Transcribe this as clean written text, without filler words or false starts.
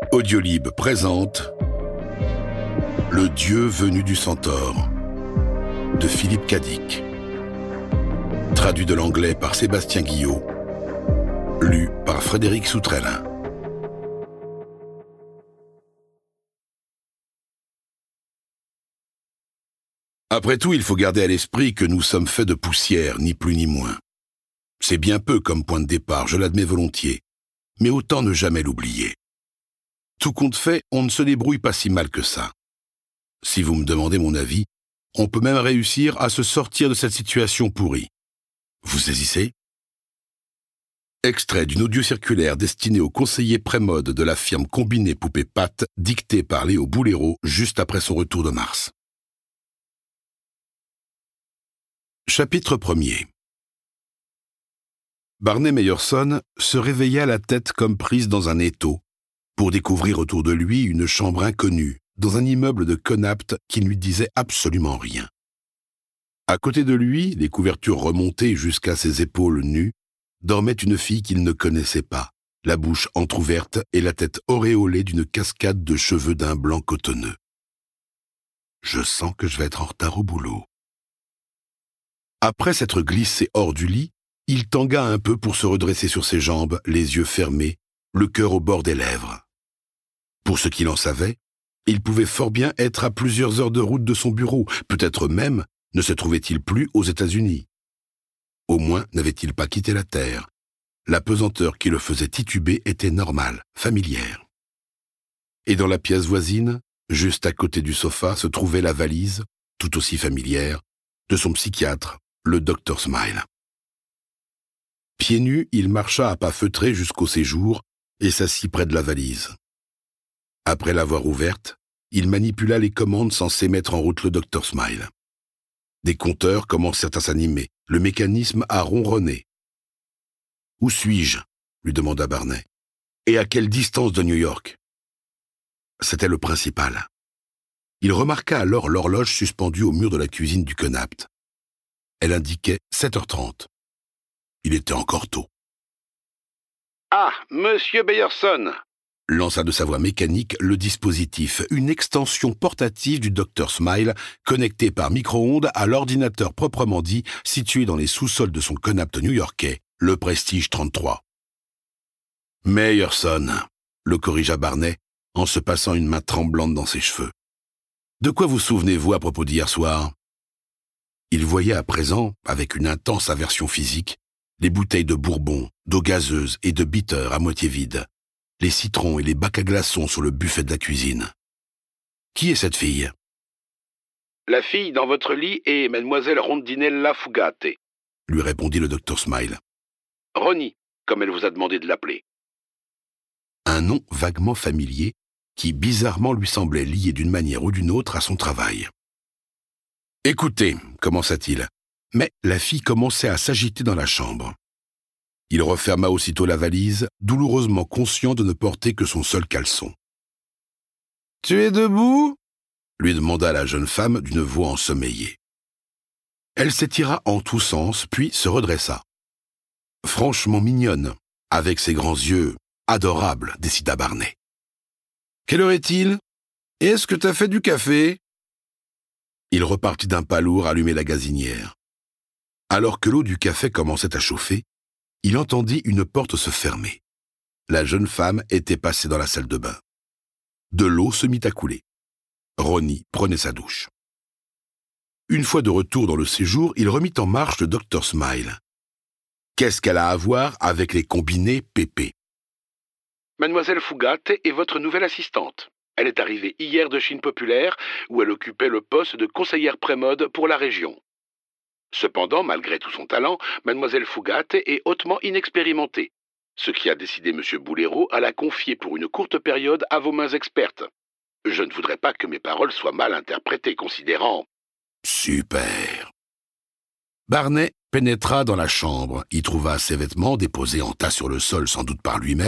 Audiolib présente Le Dieu venu du Centaure de Philippe Cadic. Traduit de l'anglais par Sébastien Guillot. Lu par Frédéric Soutrellin. Après tout, il faut garder à l'esprit que nous sommes faits de poussière, ni plus ni moins. C'est bien peu comme point de départ, je l'admets volontiers, mais autant ne jamais l'oublier. Tout compte fait, on ne se débrouille pas si mal que ça. Si vous me demandez mon avis, on peut même réussir à se sortir de cette situation pourrie. Vous saisissez ? Extrait d'une audio circulaire destinée au conseiller pré-mode de la firme Combiné Poupée Pâte, dictée par Léo Bouléro juste après son retour de Mars. Chapitre 1er. Barney Meyerson se réveilla la tête comme prise dans un étau pour découvrir autour de lui une chambre inconnue dans un immeuble de Connacht qui ne lui disait absolument rien. À côté de lui, les couvertures remontées jusqu'à ses épaules nues, dormait une fille qu'il ne connaissait pas, la bouche entr'ouverte et la tête auréolée d'une cascade de cheveux d'un blanc cotonneux. « Je sens que je vais être en retard au boulot. » Après s'être glissé hors du lit, il tangua un peu pour se redresser sur ses jambes, les yeux fermés, le cœur au bord des lèvres. Pour ce qu'il en savait, il pouvait fort bien être à plusieurs heures de route de son bureau, peut-être même ne se trouvait-il plus aux États-Unis. Au moins n'avait-il pas quitté la Terre. La pesanteur qui le faisait tituber était normale, familière. Et dans la pièce voisine, juste à côté du sofa, se trouvait la valise, tout aussi familière, de son psychiatre, le Dr Smile. Pieds nus, il marcha à pas feutrés jusqu'au séjour et s'assit près de la valise. Après l'avoir ouverte, il manipula les commandes censées mettre en route le Dr Smile. Des compteurs commencèrent à s'animer, le mécanisme a ronronné. « Où suis-je » lui demanda Barney. « Et à quelle distance de New York ?» C'était le principal. Il remarqua alors l'horloge suspendue au mur de la cuisine du Connacht. Elle indiquait 7h30. Il était encore tôt. « Ah, Monsieur Meyerson !» lança de sa voix mécanique le dispositif, une extension portative du Dr Smile, connectée par micro-ondes à l'ordinateur proprement dit, situé dans les sous-sols de son Connacht new-yorkais, le Prestige 33. « Meyerson !» le corrigea Barney, en se passant une main tremblante dans ses cheveux. « De quoi vous souvenez-vous à propos d'hier soir ?» Il voyait à présent, avec une intense aversion physique, les bouteilles de bourbon, d'eau gazeuse et de bitter à moitié vides, les citrons et les bacs à glaçons sur le buffet de la cuisine. « Qui est cette fille ?»« La fille dans votre lit est mademoiselle Rondinella Fugate, » lui répondit le Dr Smile. « Ronnie, comme elle vous a demandé de l'appeler. » Un nom vaguement familier qui bizarrement lui semblait lié d'une manière ou d'une autre à son travail. « Écoutez, » commença-t-il, mais la fille commençait à s'agiter dans la chambre. Il referma aussitôt la valise, douloureusement conscient de ne porter que son seul caleçon. « Tu es debout ?» lui demanda la jeune femme d'une voix ensommeillée. Elle s'étira en tous sens, puis se redressa. Franchement mignonne, avec ses grands yeux adorables, décida Barney. « Quelle heure est-il ? Et est-ce que t'as fait du café ?» Il repartit d'un pas lourd allumer la gazinière. Alors que l'eau du café commençait à chauffer, il entendit une porte se fermer. La jeune femme était passée dans la salle de bain. De l'eau se mit à couler. Ronnie prenait sa douche. Une fois de retour dans le séjour, il remit en marche le Dr Smile. Qu'est-ce qu'elle a à voir avec les combinés PP ? Mademoiselle Fugate est votre nouvelle assistante. Elle est arrivée hier de Chine populaire, où elle occupait le poste de conseillère pré-mode pour la région. Cependant, malgré tout son talent, mademoiselle Fugate est hautement inexpérimentée, ce qui a décidé M. Bouléro à la confier pour une courte période à vos mains expertes. Je ne voudrais pas que mes paroles soient mal interprétées, considérant... Super. Barney pénétra dans la chambre, y trouva ses vêtements déposés en tas sur le sol, sans doute par lui-même,